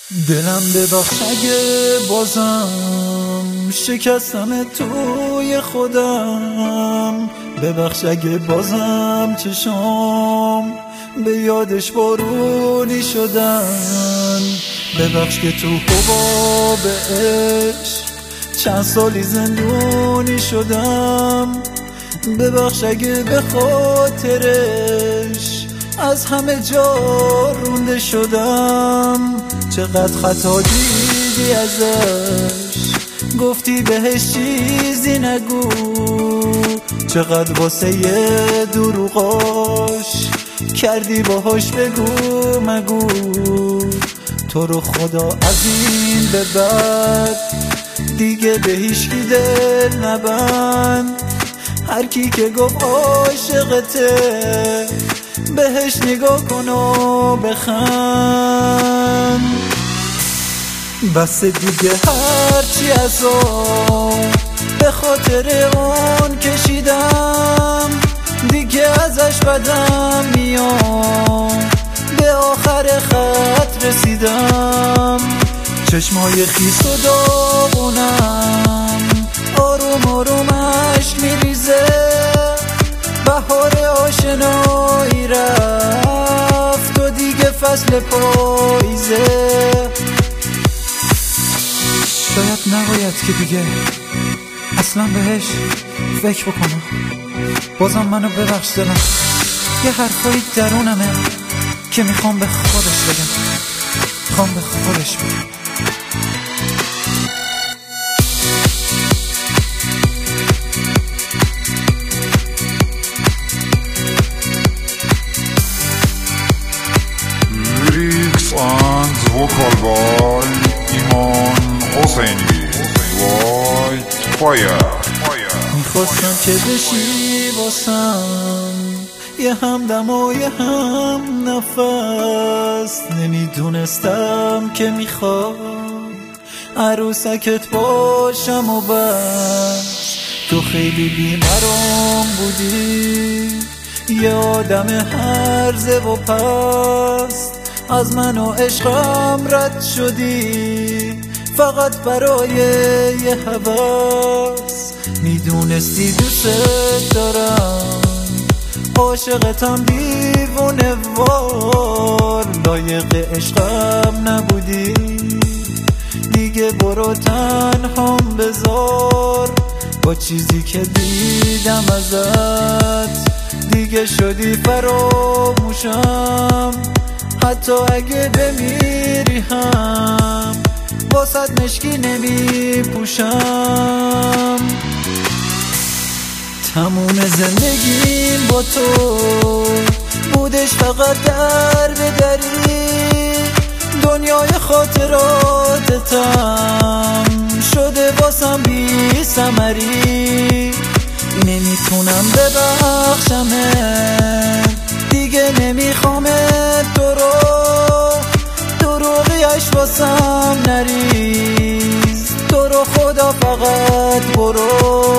دلم ببخش اگه بازم شکستم توی خودم، ببخش اگه بازم چشام به یادش بارونی شدن، ببخش که تو حباب عشق چند سالی زندونی شدم، ببخش اگه به خاطرش از همه جا رونده شدم. چقدر خطا دیدی ازش، گفتی بهش چیزی نگو، چقدر واسه یه دروغاش کردی باهاش بگو مگو. تو رو خدا از این به بعد دیگه به هیچکی دل نبند، هر کی که گفت عاشقته بهش نگاه کن و بخند. بس دیگه هرچی عذاب به خاطر اون کشیدم، دیگه ازش بدم میاد، به آخر خط رسیدم. چشمای خیس و داغونم آروم آروم اشک میریزه، بهار آشنایی رفت و دیگه فصل پاییزه. شاید نباید که دیگه اصلا بهش فکر بکنم، بازم منو ببخش دلم، یه حرفایی درونمه که میخوام به خودش بگم، میخوام به خودش بگم. Vocal by ایمان حسینی وای فایر. میخواستم که بشی واسم یه همدم و یه هم نفس، نمیدونستم که میخواد عروسکت باشم و بس. تو خیلی بیمرام بودی، یه آدم هرزه و پست، از من و عشقم رد شدی فقط برای یه هوس. میدونستی دوست دارم، عاشقتم دیوونه وار، لایق عشقم نبودی، دیگه برو تنهام بذار. با چیزی که دیدم ازت دیگه شدی فراموشم، حتی اگه بمیری هم واسد مشکی نمی پوشم. تموم زندگیم با تو بودش فقط در به دری، دنیای خاطراتتم شده واسم بی ثمری. نمیتونم ببخشمت دیگه، نمیخوامت تو رو، دروغیش واسم نریز، تو رو خدا فقط برو.